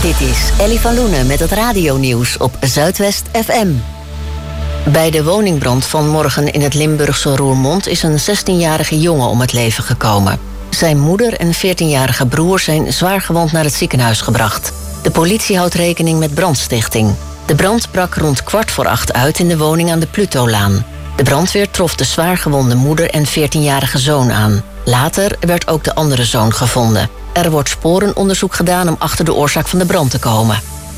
Dit is Ellie van Loenen met het radionieuws op Zuidwest FM. Bij de woningbrand van morgen in het Limburgse Roermond is een 16-jarige jongen om het leven gekomen. Zijn moeder en 14-jarige broer zijn zwaar gewond naar het ziekenhuis gebracht. De politie houdt rekening met brandstichting. De brand brak rond 7:15 uit in de woning aan de Plutolaan. De brandweer trof de zwaar gewonde moeder en 14-jarige zoon aan. Later werd ook de andere zoon gevonden. Er wordt sporenonderzoek gedaan om achter de oorzaak van de brand te komen.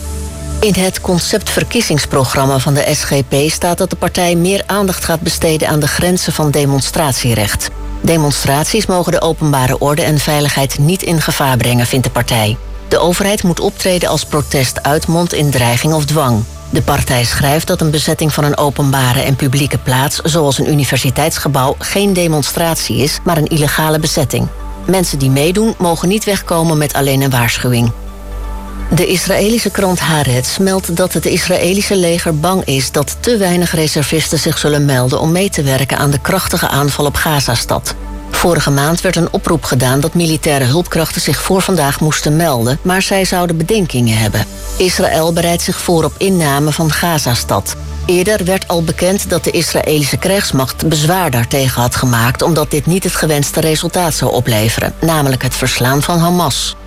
In het conceptverkiezingsprogramma van de SGP staat dat de partij meer aandacht gaat besteden aan de grenzen van demonstratierecht. Demonstraties mogen de openbare orde en veiligheid niet in gevaar brengen, vindt de partij. De overheid moet optreden als protest uitmondt in dreiging of dwang. De partij schrijft dat een bezetting van een openbare en publieke plaats, zoals een universiteitsgebouw, geen demonstratie is, maar een illegale bezetting. Mensen die meedoen mogen niet wegkomen met alleen een waarschuwing. De Israëlische krant Haaretz meldt dat het Israëlische leger bang is dat te weinig reservisten zich zullen melden om mee te werken aan de krachtige aanval op Gazastad. Vorige maand werd een oproep gedaan dat militaire hulpkrachten zich voor vandaag moesten melden, maar zij zouden bedenkingen hebben. Israël bereidt zich voor op inname van Gazastad. Eerder werd al bekend dat de Israëlische krijgsmacht bezwaar daartegen had gemaakt, omdat dit niet het gewenste resultaat zou opleveren, namelijk het verslaan van Hamas.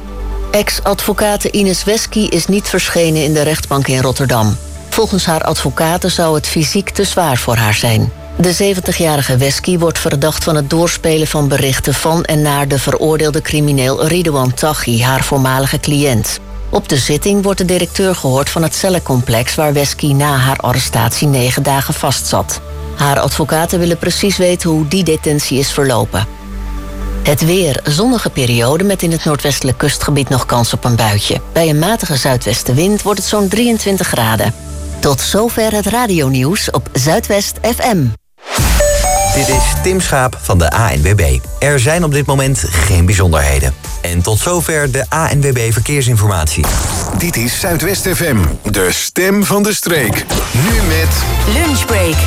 Ex-advocate Ines Wesky is niet verschenen in de rechtbank in Rotterdam. Volgens haar advocaten zou het fysiek te zwaar voor haar zijn. De 70-jarige Wesky wordt verdacht van het doorspelen van berichten van en naar de veroordeelde crimineel Ridouan Taghi, haar voormalige cliënt. Op de zitting wordt de directeur gehoord van het cellencomplex waar Wesky na haar arrestatie 9 dagen vastzat. Haar advocaten willen precies weten hoe die detentie is verlopen. Het weer, zonnige periode met in het noordwestelijk kustgebied nog kans op een buitje. Bij een matige zuidwestenwind wordt het zo'n 23 graden. Tot zover het radionieuws op Zuidwest FM. Dit is Tim Schaap van de ANWB. Er zijn op dit moment geen bijzonderheden. En tot zover de ANWB Verkeersinformatie. Dit is Zuidwest FM, de stem van de streek. Nu met Lunchbreak.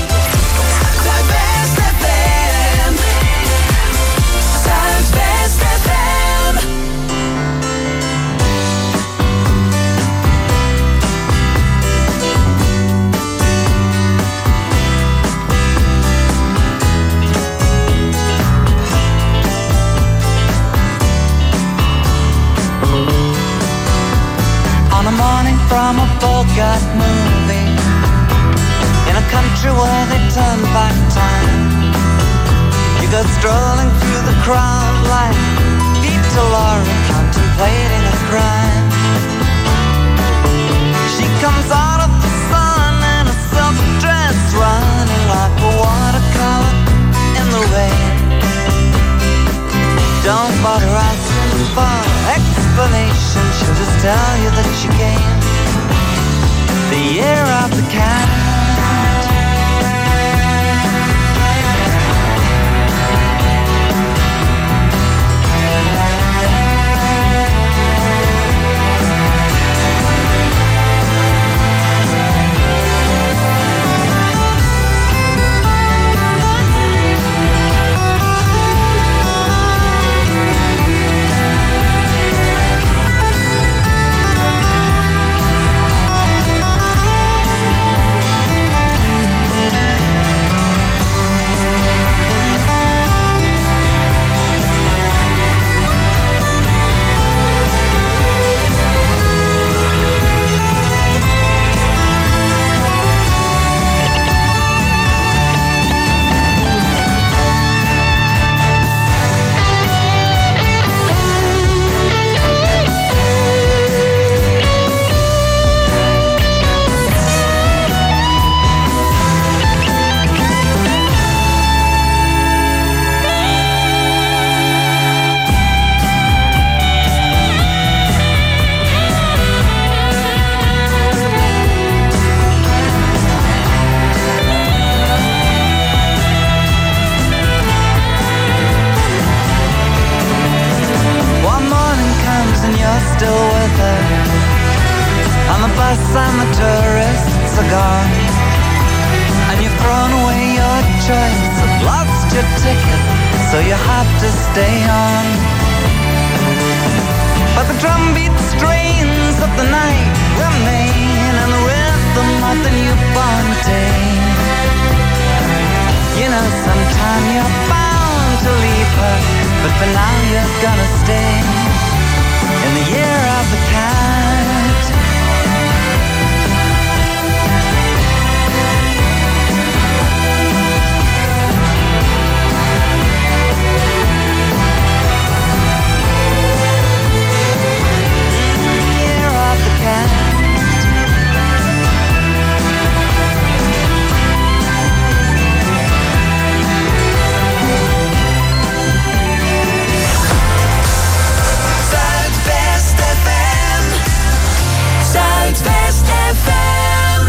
From a Bogart movie, in a country where they turn back time, you go strolling through the crowd like Peter Lorre contemplating a crime. She comes out of the sun in a silk dress, running like a watercolor in the rain. Don't bother asking for explanation, she'll just tell you that she came the year of the cat. Stay on, but the drum beat strains the But for now you're gonna stay in the year of the cat. Year of the cat. Zuidwest FM.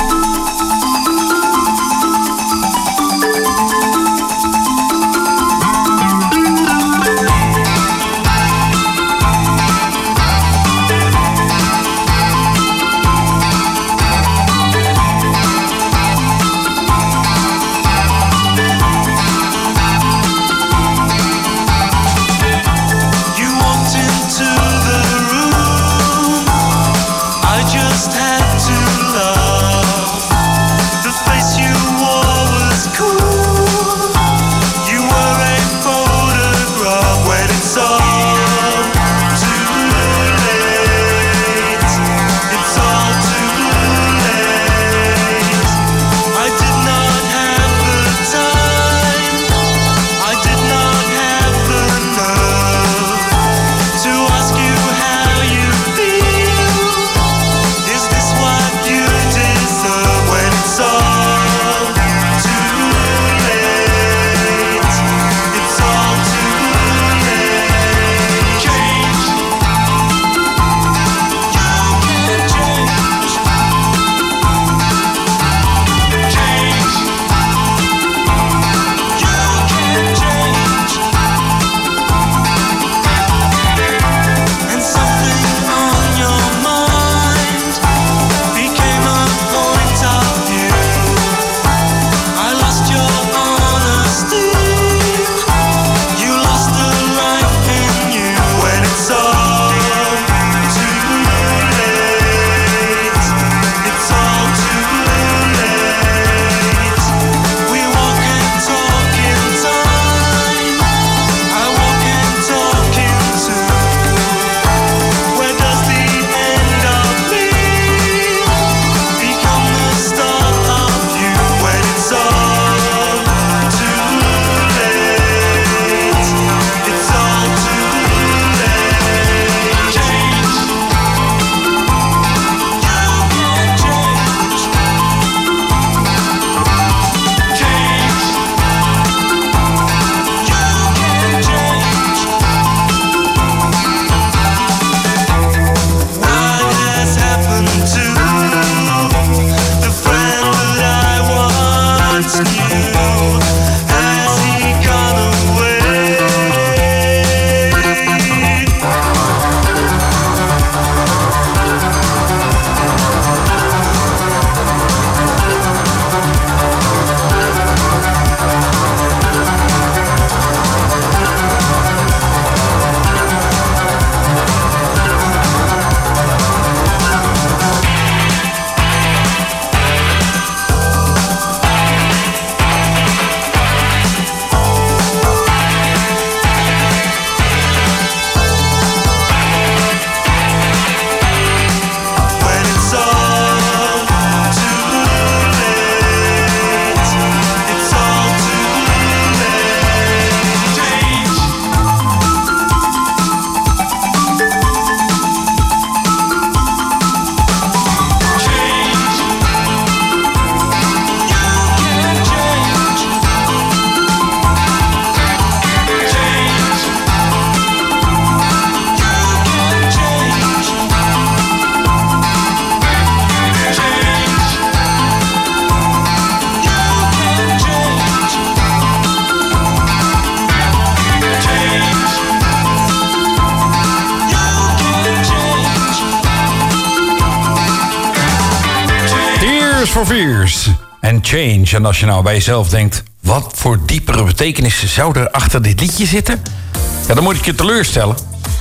For Fears en Change. En als je nou bij jezelf denkt, wat voor diepere betekenis zou er achter dit liedje zitten? Ja, dan moet ik je teleurstellen.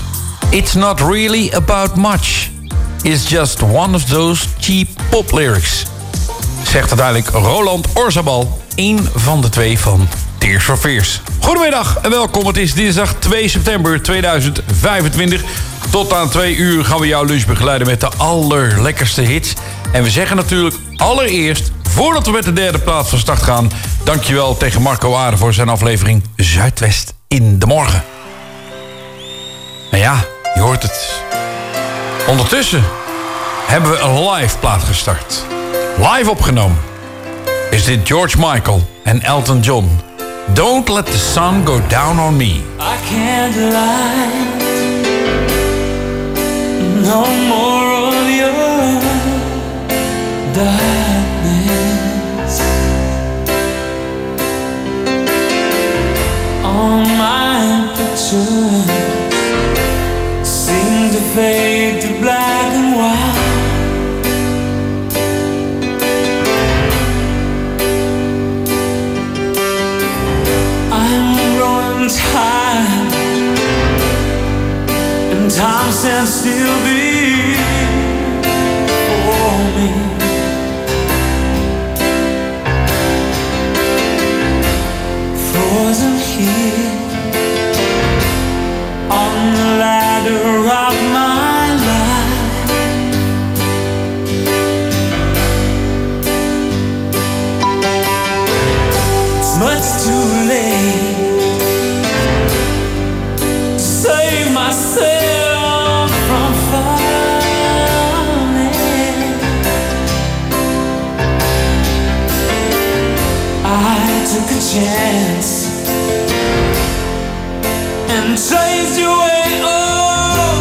It's not really about much. It's just one of those cheap pop lyrics. Zegt uiteindelijk Roland Orzabal, één van de twee van Tears for Fears. Goedemiddag en welkom. Het is dinsdag 2 september 2025. Tot aan 2 uur gaan we jouw lunch begeleiden met de allerlekkerste hits. En we zeggen natuurlijk allereerst, voordat we met de derde plaats van start gaan, dankjewel tegen Marco Aarde voor zijn aflevering Zuidwest in de Morgen. Nou ja, je hoort het. Ondertussen hebben we een live plaat gestart. Live opgenomen is dit George Michael en Elton John. Don't let the sun go down on me. I can't lie. No more of your darkness. All my pictures seem to fade to black and white. Time and time stands still before me. Frozen here on the ladder of my life. It's much too late. Save myself from falling. I took a chance and chased your way. Oh.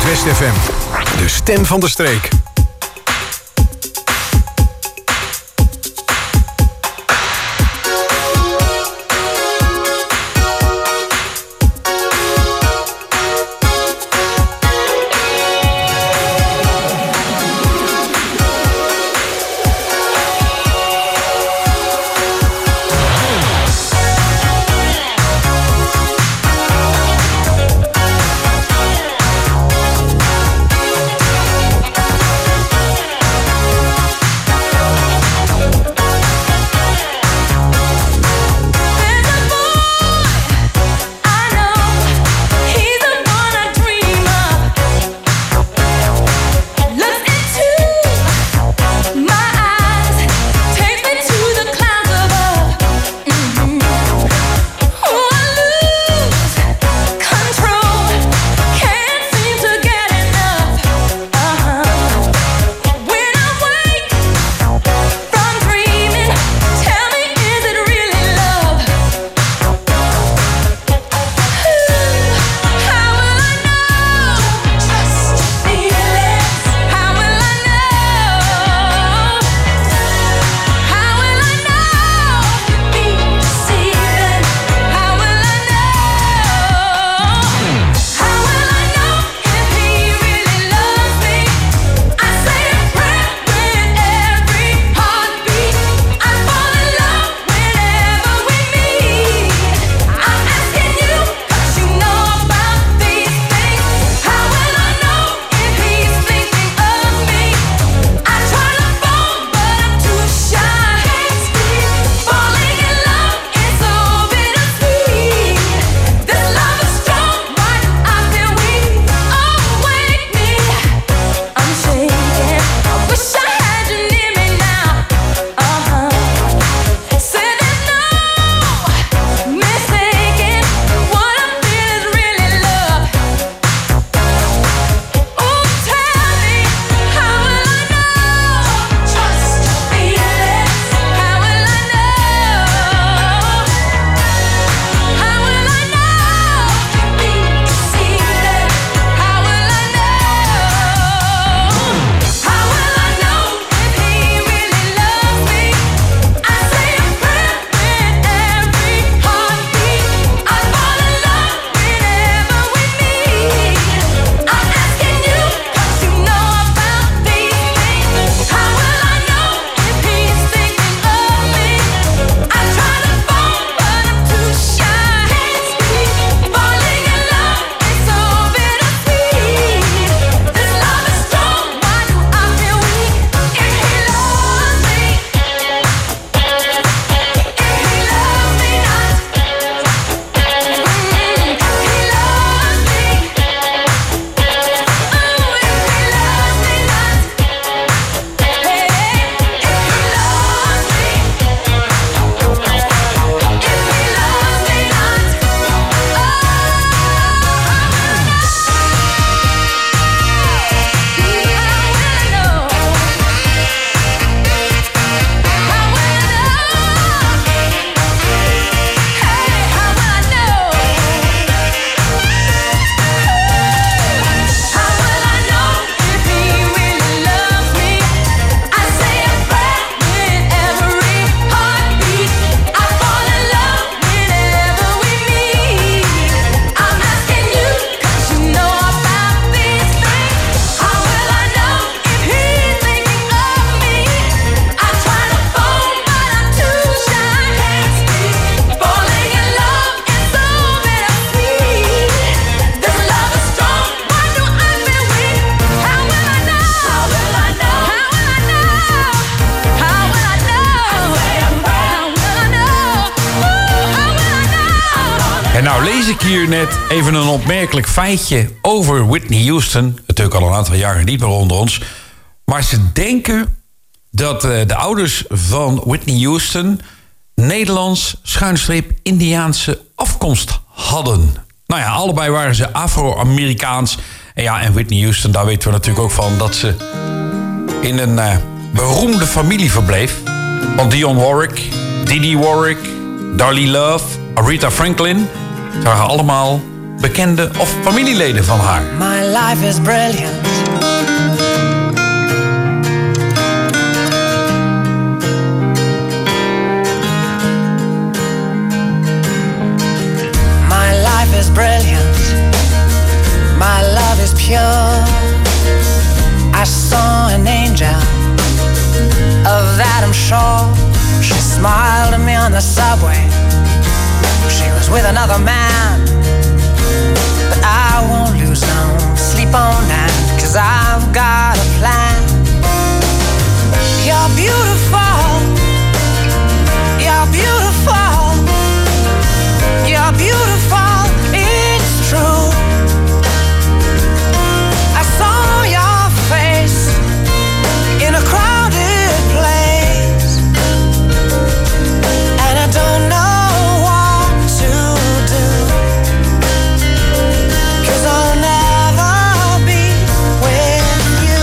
Zuidwest FM. De stem van de streek. En nou lees ik hier net even een opmerkelijk feitje over Whitney Houston. Natuurlijk al een aantal jaren niet meer onder ons. Maar ze denken dat de ouders van Whitney Houston Nederlands /Indiaanse afkomst hadden. Nou ja, allebei waren ze Afro-Amerikaans. En ja, en Whitney Houston, daar weten we natuurlijk ook van dat ze in een beroemde familie verbleef. Want Dionne Warwick, Didi Warwick, Darlie Love, Aretha Franklin, ze waren allemaal bekenden of familieleden van haar. My life is brilliant. My life is brilliant. My love is pure. I saw an angel, of that I'm sure. She smiled at me on the subway. She was with another man, but I won't lose no sleep on that, 'cause I've got a plan. You're beautiful. You're beautiful. You're beautiful. It's true. I saw your face in a crowded place, and I don't know what to do, 'cause I'll never be with you.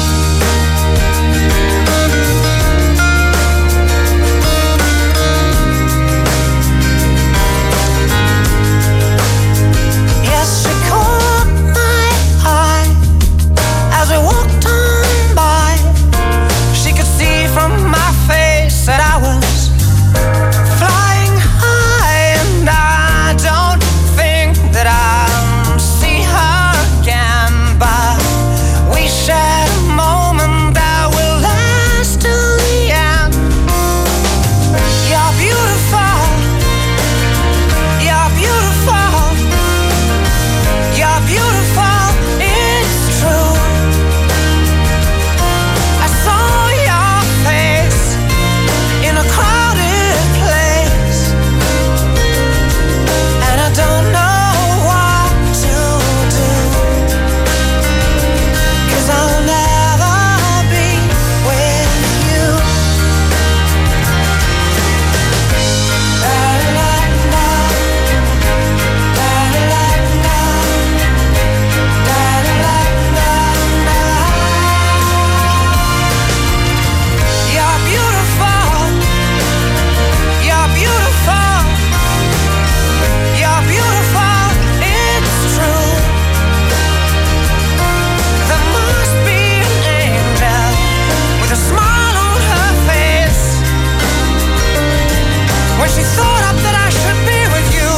Yes, she caught my eye as we walked on by. She could see from my face that I was flying high, and I don't think that I'll see her again, but we shared a moment that will last till the end. You're beautiful. You're beautiful. You're beautiful. It's true. I saw your face in a crowded place, and I don't know what to do, 'cause I'll never be with you. La-la-la-la. La-la-la-la. La-la-la-la. You're beautiful. You're beautiful. You're beautiful. It's true. There must be an angel with a smile on her face when she thought up that I should be with you.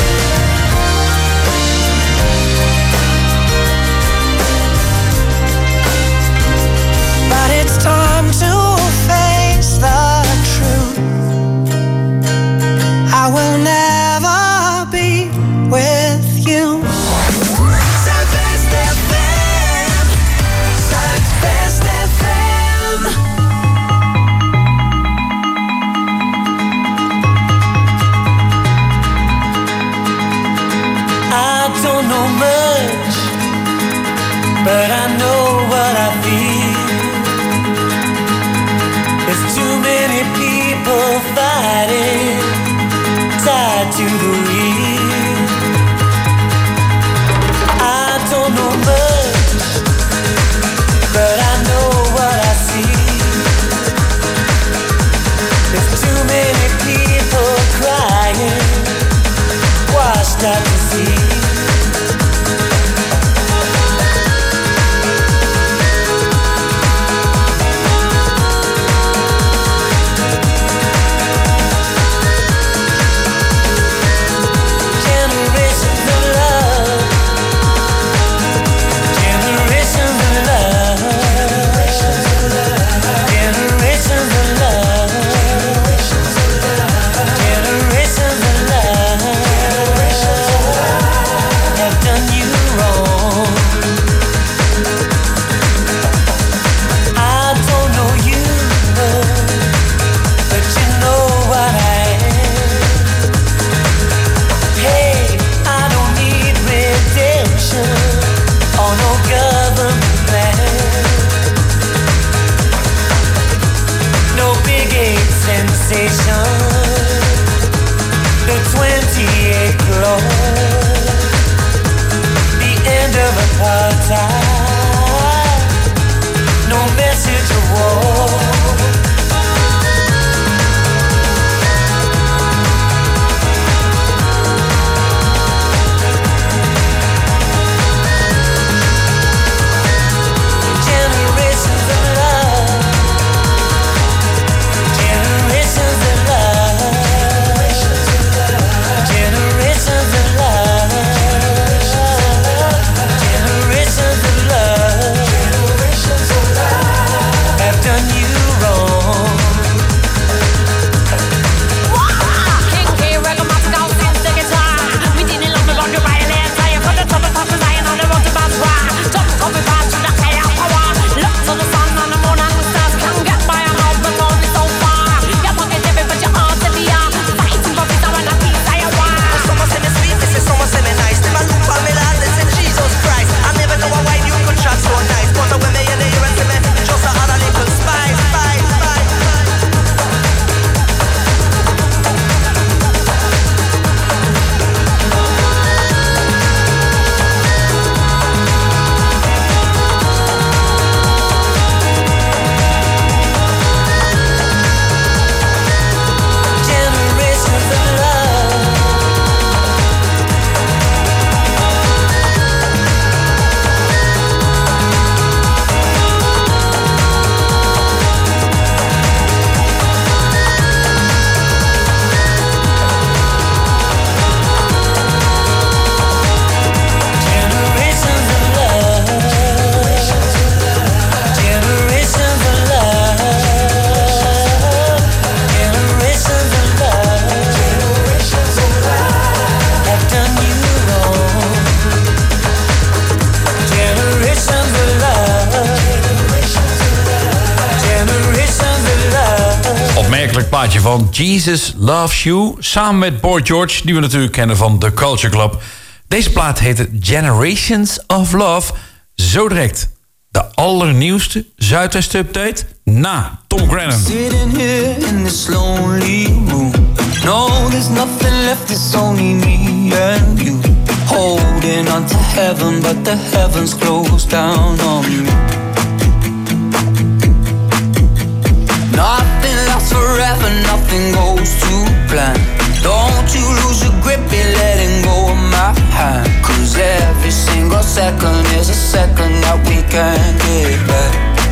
But it's time to face the truth. I will never be with you. Southwest FM. Southwest FM. I don't know much, but I know what I feel. There's too many people fighting, tied to the wheel. I don't know much, but I know what I see. There's too many people crying, washed out to sea. plaatje van Jesus Loves You. Samen met Boy George, die we natuurlijk kennen van The Culture Club. Deze plaat heette Generations of Love. Zo direct de allernieuwste Zuidwest update na Tom Grennan. Sitting here in this lonely room. No, there's nothing left, it's only me and you. Holding on to heaven, but the heavens closed down on me. Nothing lasts forever, nothing goes to plan. Don't you lose your grip, you're letting go of my hand. Cause every single second is a second that we can't get back.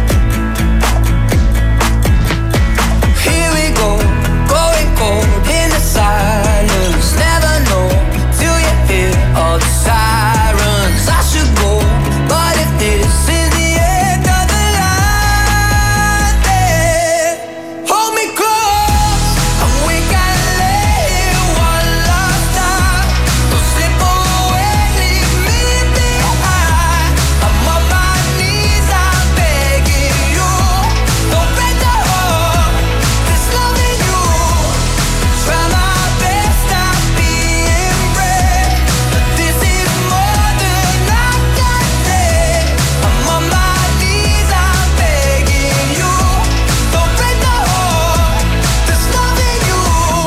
Here we go, going cold in the silence. Never know till you hear all the sirens. I should go, but if this is the end of the line, then hold me close, and we can lay one last time. Don't slip away, leave me behind. I'm on my knees, I'm begging you. Don't break the heart that's loving you. Try my best, I'm being brave, but this is more than I can say. I'm on my knees, I'm begging you. Don't break the heart that's loving you.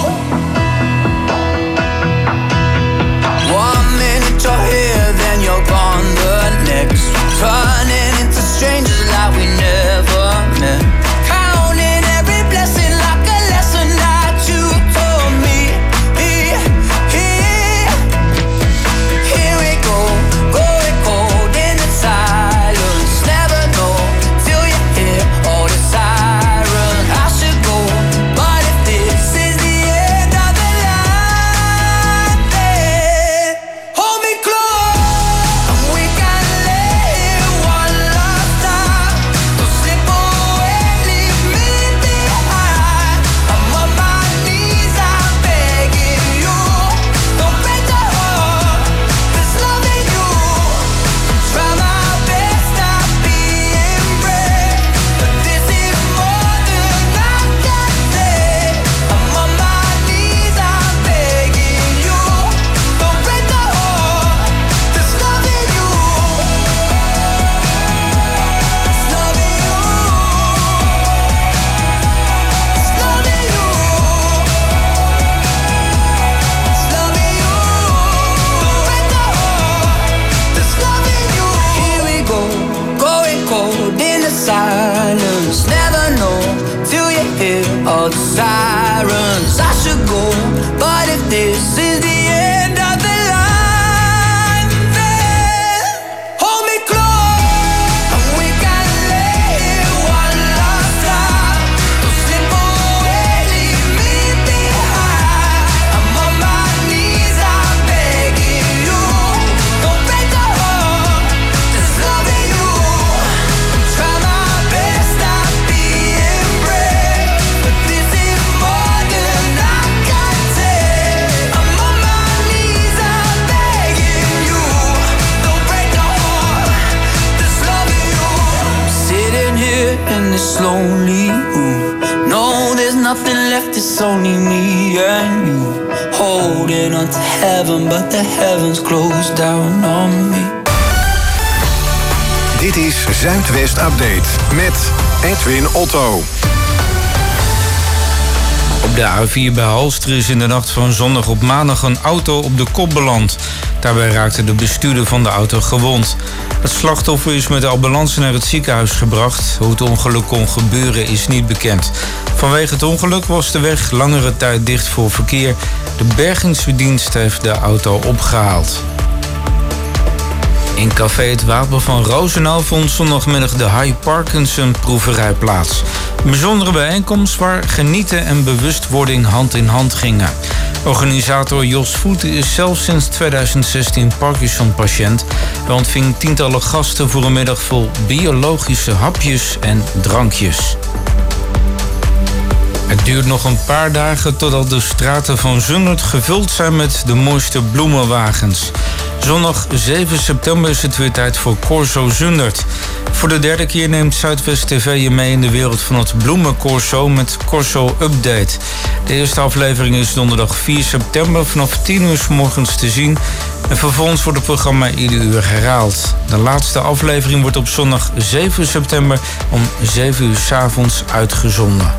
1 minute you're here, then you're gone the next. Turning into strangers like we never met. Counting every blessing like a lesson that you told me. Here we go, going cold in the silence. Never know till you hear all the sirens. I should go, but if this is the end of the line, then hold me close, and we can lay one last time. Don't slip away, leave me behind. I'm on my knees, I'm begging you. Don't break the heart that's loving you. Try my best, I'm being brave, but this is more than I can say. I'm on my knees, I'm begging you. Don't break the heart that's loving you. It's loving you. It's loving you. It's loving you. Don't break the heart that's loving you. Here we go, going cold in the silence. Never know till you hear all the sirens. I should go, but if this is the end of the line, then hold me close, and we can lay one last time. Don't slip away, leave me behind. I'm on my knees, I'm begging you. Don't break the heart that's loving you. Try my best, I'm being brave, but this is more than I can say. I'm on my knees, I'm begging you. Don't break the heart that's loving you. Sitting here in this lonely room. No, there's nothing left, it's only me and you. Holding on to heaven, but the heavens closed down on me. Dit is Zuidwest Update met Edwin Otto. Op de A4 bij Halster is in de nacht van zondag op maandag een auto op de kop beland. Daarbij raakte de bestuurder van de auto gewond. Het slachtoffer is met de ambulance naar het ziekenhuis gebracht. Hoe het ongeluk kon gebeuren is niet bekend. Vanwege het ongeluk was de weg langere tijd dicht voor verkeer. De bergingsdienst heeft de auto opgehaald. In café Het Wapen van Roosendaal vond zondagmiddag de High Parkinson proeverij plaats. Een bijzondere bijeenkomst waar genieten en bewustwording hand in hand gingen. Organisator Jos Voet is zelf sinds 2016 Parkinson-patiënt. Hij ontving tientallen gasten voor een middag vol biologische hapjes en drankjes. Het duurt nog een paar dagen totdat de straten van Zundert gevuld zijn met de mooiste bloemenwagens. Zondag 7 september is het weer tijd voor Corso Zundert. Voor de derde keer neemt Zuidwest TV je mee in de wereld van het bloemencorso met Corso Update. De eerste aflevering is donderdag 4 september vanaf 10 uur 's morgens te zien. En vervolgens wordt het programma ieder uur herhaald. De laatste aflevering wordt op zondag 7 september om 7 uur 's avonds uitgezonden.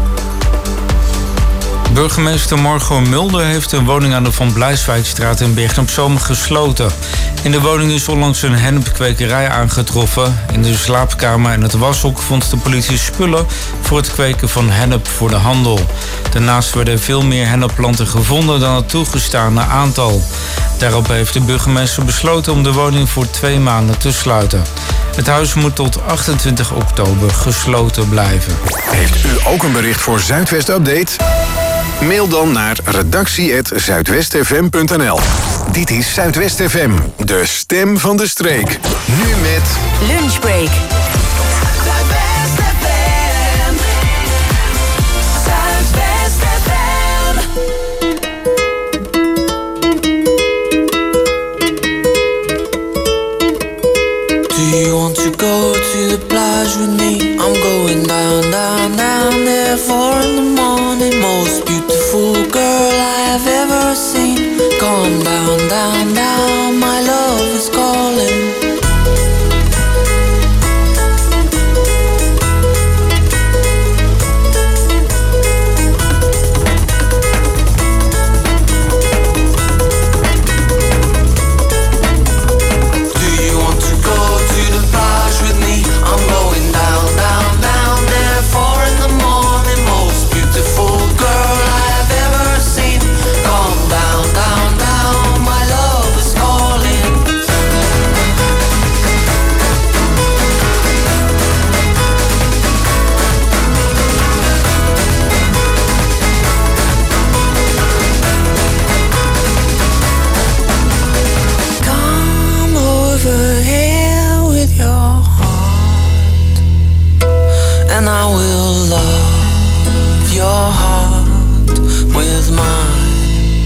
Burgemeester Margot Mulder heeft een woning aan de Van Blijswijkstraat in Bergen op Zoom gesloten. In de woning is onlangs een hennepkwekerij aangetroffen. In de slaapkamer en het washok vond de politie spullen voor het kweken van hennep voor de handel. Daarnaast werden veel meer hennepplanten gevonden dan het toegestane aantal. Daarop heeft de burgemeester besloten om de woning voor 2 maanden te sluiten. Het huis moet tot 28 oktober gesloten blijven. Heeft u ook een bericht voor Zuidwest Update? Mail dan naar redactie@zuidwestfm.nl. Dit is Zuidwest FM, de stem van de streek. Nu met Lunchbreak. Zuidwest FM. Zuidwest FM. Do you want to go to the plage with me? I'm going down, down, down there 4 in the morning. Most beautiful girl I have ever seen. Come down, down, down, my love is calling. And I will love your heart with mine.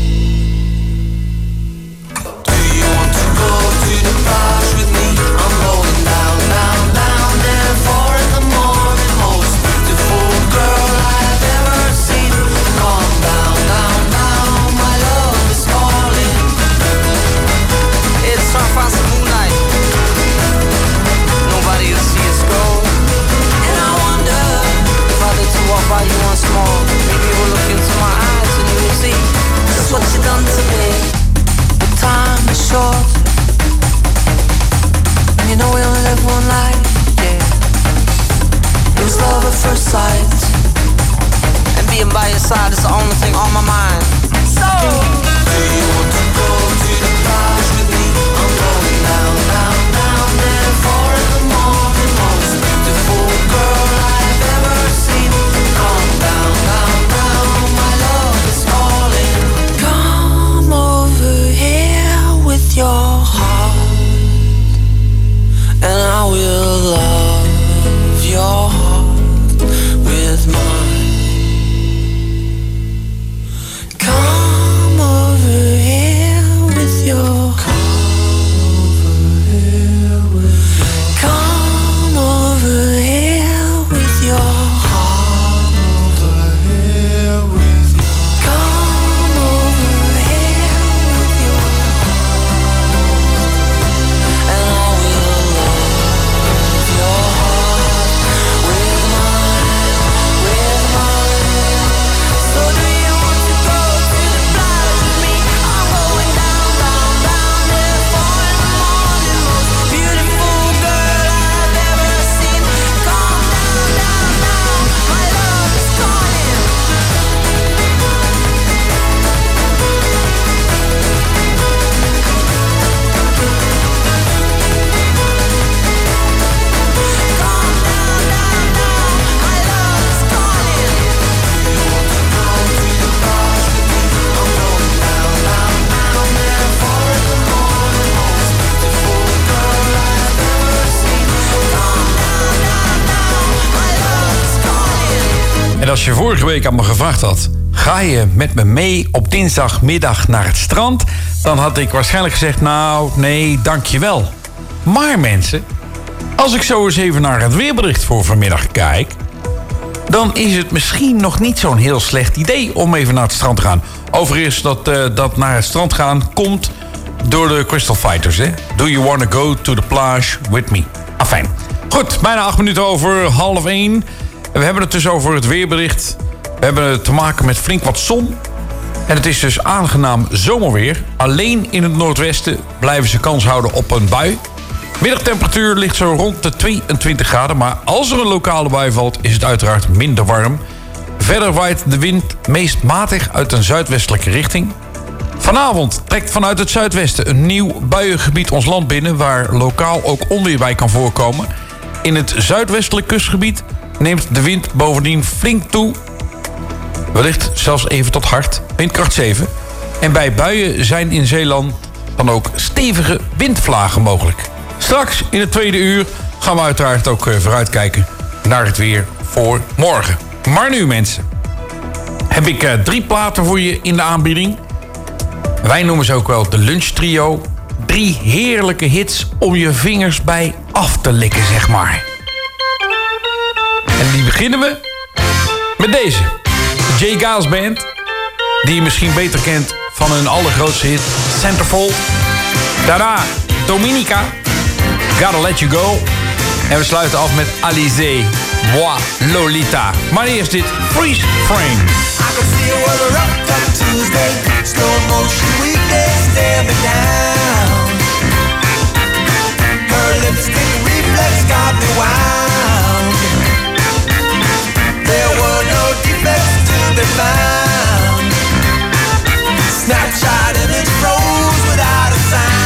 Do you want to go to the plage with me? I'm going down, down, down there 4 in the morning. Most beautiful girl I have ever seen. Come down, down, down, my love is calling. It's Surfers Moonlight. Nobody will see us go. To walk by you once more, maybe you will look into my eyes and you will see just what you done to me. The time is short, and you know we only live one life, yeah. It was love at first sight, and being by your side is the only thing on my mind. So, do you want to go to the plage with me? I'm going down, down, down there 4 in the morning. Most beautiful girl I have ever seen. Come down, down, down, my love is calling. Come over here with your heart, and I will love your heart with mine. Come over here with your En als je vorige week aan me gevraagd had... ga je met me mee op dinsdagmiddag naar het strand... dan had ik waarschijnlijk gezegd... nou, nee, dankjewel. Maar mensen, als ik zo eens even naar het weerbericht voor vanmiddag kijk... dan is het misschien nog niet zo'n heel slecht idee om even naar het strand te gaan. Overigens, dat naar het strand gaan komt door de Crystal Fighters. Hè? Do you wanna go to the plage with me? Afijn. Goed, bijna 8 minuten over 12:30. En we hebben het dus over het weerbericht. We hebben te maken met flink wat zon. En het is dus aangenaam zomerweer. Alleen in het noordwesten blijven ze kans houden op een bui. Middagtemperatuur ligt zo rond de 22 graden. Maar als er een lokale bui valt, is het uiteraard minder warm. Verder waait de wind meest matig uit een zuidwestelijke richting. Vanavond trekt vanuit het zuidwesten een nieuw buiengebied ons land binnen... waar lokaal ook onweer bij kan voorkomen. In het zuidwestelijk kustgebied neemt de wind bovendien flink toe. Wellicht zelfs even tot hard, windkracht 7. En bij buien zijn in Zeeland dan ook stevige windvlagen mogelijk. Straks in het tweede uur gaan we uiteraard ook vooruitkijken naar het weer voor morgen. Maar nu mensen, heb ik 3 platen voor je in de aanbieding. Wij noemen ze ook wel de lunchtrio. 3 heerlijke hits om je vingers bij af te likken, zeg maar. En die beginnen we met deze. De J. Giles Band, die je misschien beter kent van hun allergrootste hit Centerfold. Daarna Dominica, Gotta Let You Go. En we sluiten af met Alizé, Moi Lolita. Maar eerst dit Freeze Frame. I can see her with a rough up Tuesday, slow motion weekday, stare me down. Her lipstick reflex got me wound. There were no defects to be found. Snapshot image froze without a sound.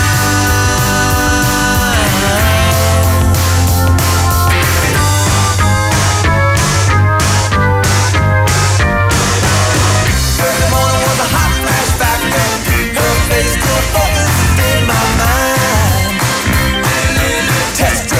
Face still focused in my mind. Test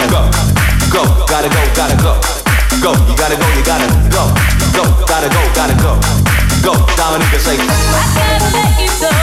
gotta go. Go, gotta go, gotta go. Go, you gotta go, you gotta go. Go, gotta go, gotta go. Go, Dominica, say. I gotta let you go.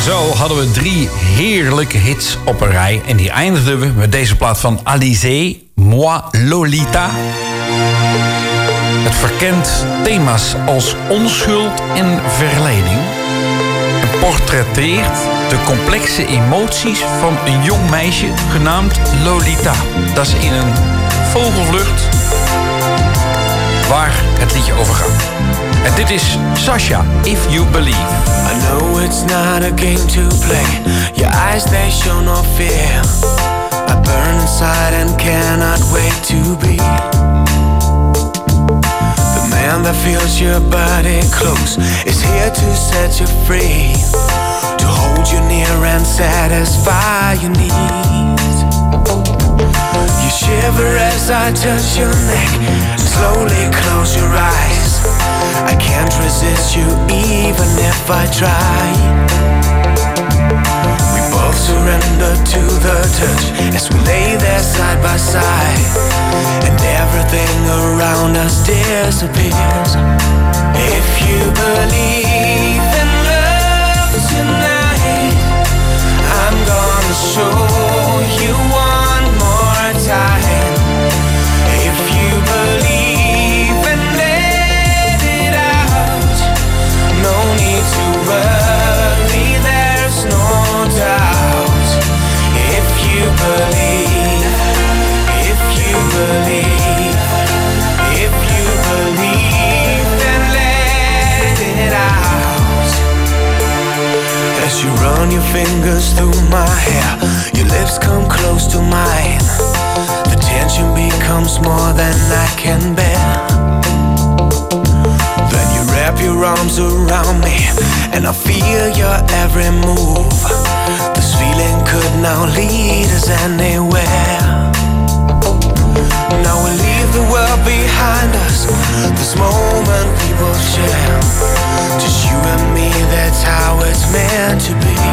En zo hadden we 3 heerlijke hits op een rij. En die eindigden we met deze plaat van Alizé, Moi Lolita. Het verkent thema's als onschuld en verleiding. En portretteert de complexe emoties van een jong meisje genaamd Lolita. Dat is in een vogelvlucht waar het liedje over gaat. En dit is Sasha, If You Believe. I know it's not a game to play. Your eyes, they show no fear. I burn inside and cannot wait to be the man that feels your body close, is here to set you free, to hold you near and satisfy your needs. You shiver as I touch your neck, slowly close your eyes. I can't resist you even if I try. We both surrender to the touch as we lay there side by side, and everything around us disappears. If you believe in love tonight, I'm gonna show you one more time. If you believe and let it out, no need to worry, there's no doubt. If you believe, if you believe, if you believe, then let it out. As you run your fingers through my hair, your lips come close to mine. The tension becomes more than I can bear. Then you wrap your arms around me, and I feel your every move. This feeling could now lead us anywhere. Now we leave the world behind us, this moment we will share. Just you and me, that's how it's meant to be.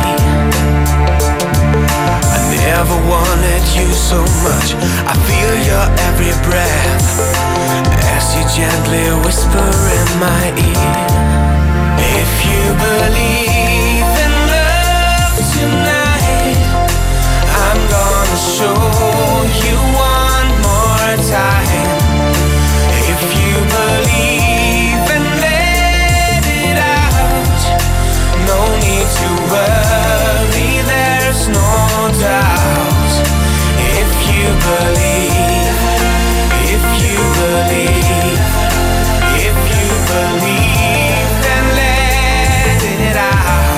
I never wanted you so much, I feel your every breath as you gently whisper in my ear. If you believe in love tonight, I'm gonna show you one more time. If you believe and let it out, no need to worry, there's no doubt. If you believe, if you believe, if you believe, then let it out.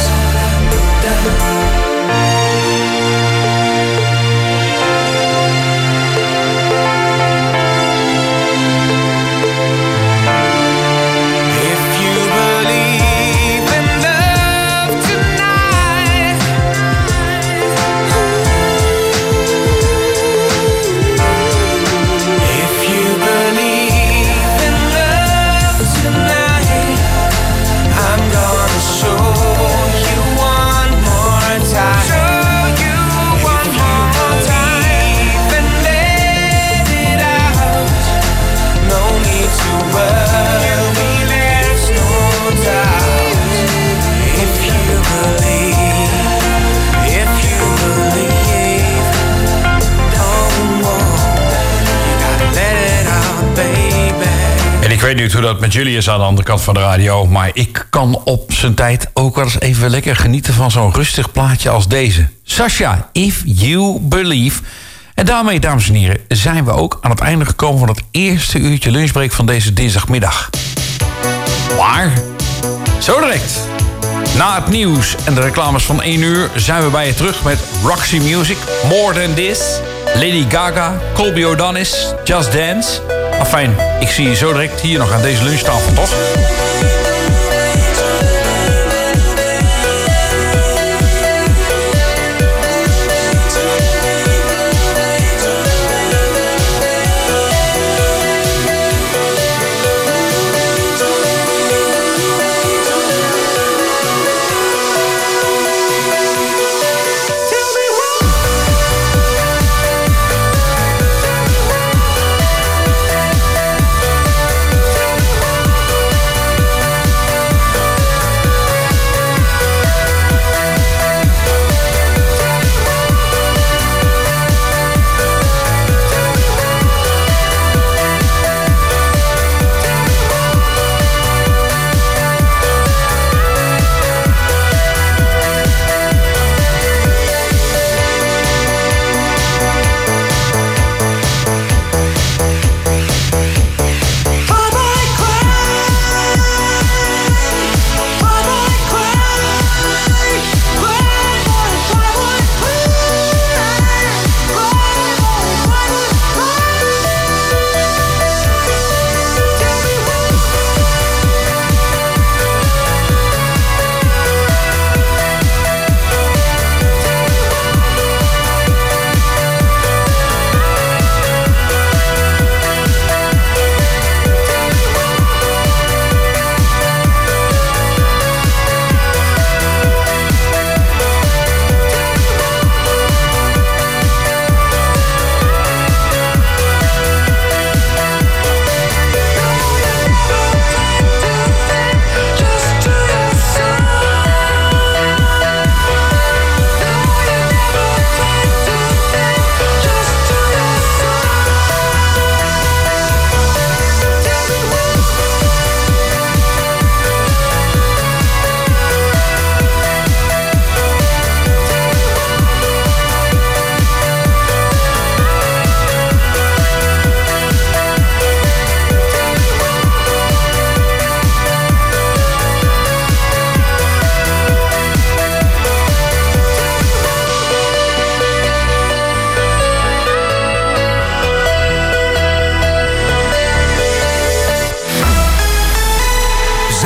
Ik weet niet hoe dat met jullie is aan de andere kant van de radio, maar ik kan op zijn tijd ook wel eens even lekker genieten van zo'n rustig plaatje als deze. Sasha, If You Believe. En daarmee, dames en heren, zijn we ook aan het einde gekomen van het eerste uurtje lunchbreak van deze dinsdagmiddag. Maar, zo direct, na het nieuws en de reclames van 1 uur, zijn we bij je terug met Roxy Music, More Than This, Lady Gaga, Colby O'Donis, Just Dance. Afijn, ik zie je zo direct hier nog aan deze lunchtafel, toch?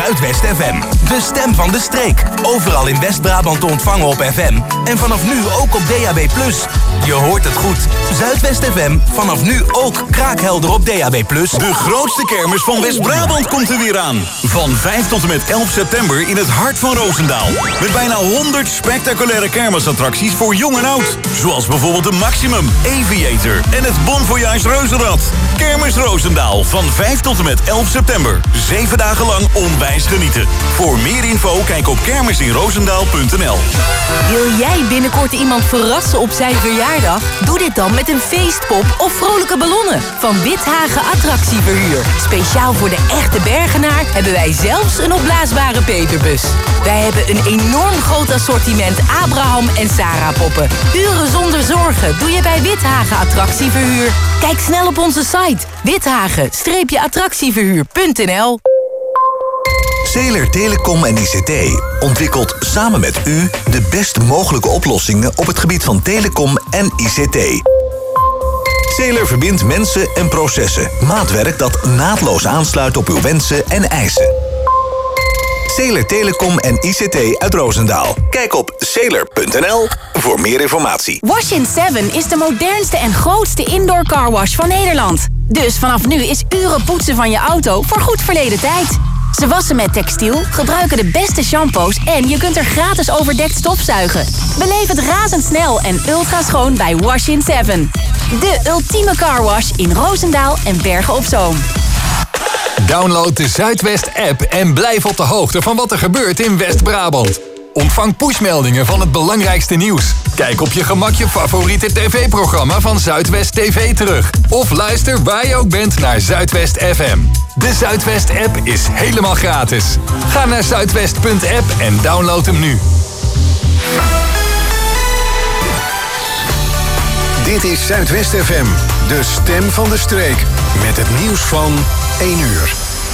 Zuidwest FM. De stem van de streek. Overal in West-Brabant te ontvangen op FM. En vanaf nu ook op DAB+. Je hoort het goed. Zuidwest FM, vanaf nu ook kraakhelder op DAB+. De grootste kermis van West-Brabant komt er weer aan. Van 5 tot en met 11 september in het hart van Roosendaal. Met bijna 100 spectaculaire kermisattracties voor jong en oud. Zoals bijvoorbeeld de Maximum, Aviator en het Bon Voyage Reuzenrad. Kermis Roosendaal van 5 tot en met 11 september. 7 dagen lang onwijs genieten. Voor meer info kijk op kermisinroosendaal.nl. Wil jij binnenkort iemand verrassen op zijn verjaardag? Doe dit dan met een feestpop of vrolijke ballonnen van Withagen Attractieverhuur. Speciaal voor de echte Bergenaar hebben wij zelfs een opblaasbare Peterbus. Wij hebben een enorm groot assortiment Abraham en Sarah poppen. Uren zonder zorgen doe je bij Withagen Attractieverhuur. Kijk snel op onze site withagen-attractieverhuur.nl. Zeeler Telecom en ICT ontwikkelt samen met u de best mogelijke oplossingen op het gebied van telecom en ICT. Zeeler verbindt mensen en processen. Maatwerk dat naadloos aansluit op uw wensen en eisen. Zeeler Telecom en ICT uit Roosendaal. Kijk op zeeler.nl voor meer informatie. Wash-in 7 is de modernste en grootste indoor carwash van Nederland. Dus vanaf nu is uren poetsen van je auto voor goed verleden tijd. Ze wassen met textiel, gebruiken de beste shampoos en je kunt er gratis overdekt stofzuigen. Beleef het razendsnel en ultra schoon bij Wash-in 7. De ultieme carwash in Roosendaal en Bergen op Zoom. Download de Zuidwest-app en blijf op de hoogte van wat er gebeurt in West-Brabant. Ontvang pushmeldingen van het belangrijkste nieuws. Kijk op je gemak je favoriete tv-programma van Zuidwest TV terug. Of luister waar je ook bent naar Zuidwest FM. De Zuidwest-app is helemaal gratis. Ga naar zuidwest.app en download hem nu. Dit is Zuidwest FM, de stem van de streek. Met het nieuws van 1 uur.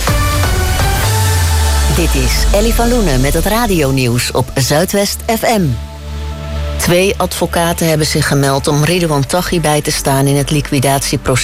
Dit is Ellie van Loenen met het radionieuws op Zuidwest FM. 2 advocaten hebben zich gemeld om Ridouan Taghi bij te staan in het liquidatieproces